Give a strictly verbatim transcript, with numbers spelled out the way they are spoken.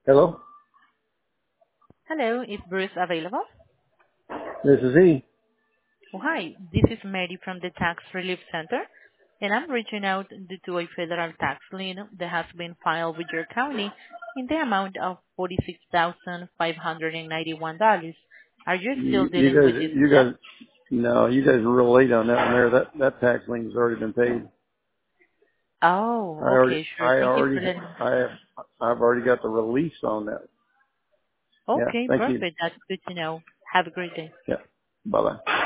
Hello, Hello, is Bruce available? this is he. Oh, hi, this is Mary from the Tax Relief Center, and I'm reaching out due to a federal tax lien that has been filed with your county in the amount of forty-six thousand five hundred ninety-one dollars. Are you still You, you dealing with guys, this you debt? guys, no, you guys are real late on that one there. That that tax lien's already been paid. I Oh, already, okay, sure. I Thank you already, for letting. I have, I've already got the release on that. Yeah, Okay, thank you. perfect. That's good to know. Have a great day. Yeah, bye bye.